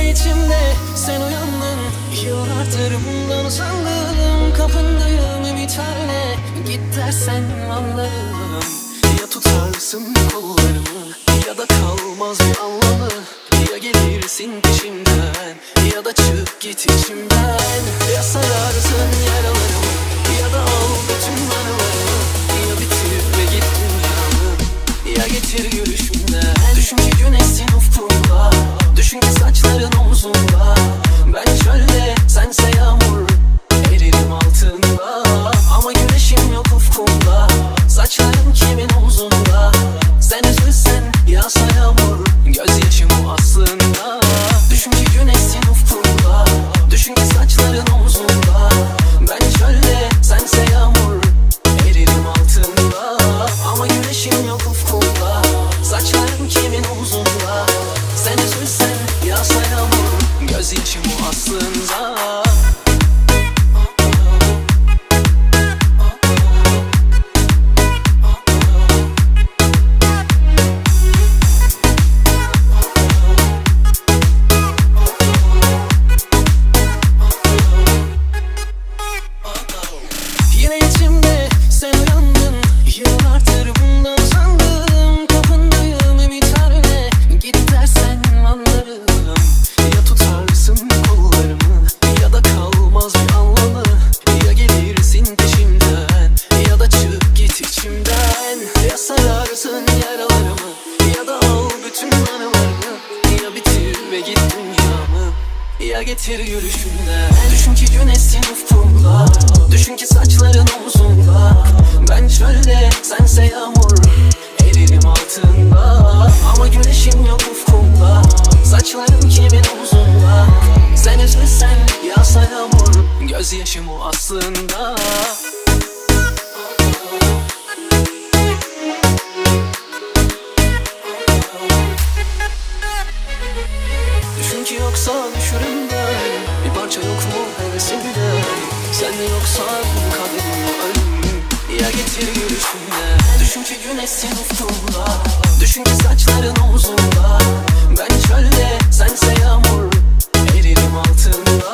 içimde sen uyandın. Yıllardır bundan uzandım. Kapındayım ümitlerle, git dersen anlarım. Ya tutarsın kollarımı, ya da kalmaz bir anlamı. Ya gelirsin peşimden, ya da çık git içimden. Ya sararsın yaralarımı, ya da al bütün anılarımı. Ya bitir ve git dünyamı, ya getir gülüşümden. Düşün ki güneşsin ufkumda, düşün ki saçların omzumda. Ben çölde, sense yağmur, eririm altında. Ama güneşim yok ufkumda, saçların kimin omzunda. Sen üzülsen yağsa yağmur, gözyaşım o aslında. Düşün ki güneşsin ufkumda, düşün ki saçların omzunda. Ben çölde, sense yağmur, eririm altında. Ama güneşim yok ufkumda, saçların kimin omzunda. Sen üzülsen yağsa yağmur, gözyaşım o aslında. Yine içimde sen uyandın. Yıllardır bundan sandım. Kapındayım ümitlerle, git dersen anlarım. Ya tutarsın kollarımı, ya da kalmaz bir anlamı. Ya gelirsin peşimden, ya da çık git içimden. Ya sararsın yaralarımı, ya da al bütün anılarımı. Ya bitir ve git dünyamı, ya getir gülüşümden. Düşün ki güneşsin ufkumda, düşün ki saçların omzumda. Ben çölde, sense yağmur, eririm altında. Ama güneşim yok ufkumda, saçların kimin omzunda. Sen üzülsen yağsa yağmur, gözyaşım o aslında. Düşün ki yoksa düşürüm ben, bir parça yok mu hevesinden. Sen de yoksan kaderim ölüm, ya getir gülüşümden. Düşün ki güneşsin ufkumda, düşün ki saçların omzumda. Ben çölde, sense yağmur, eririm altında.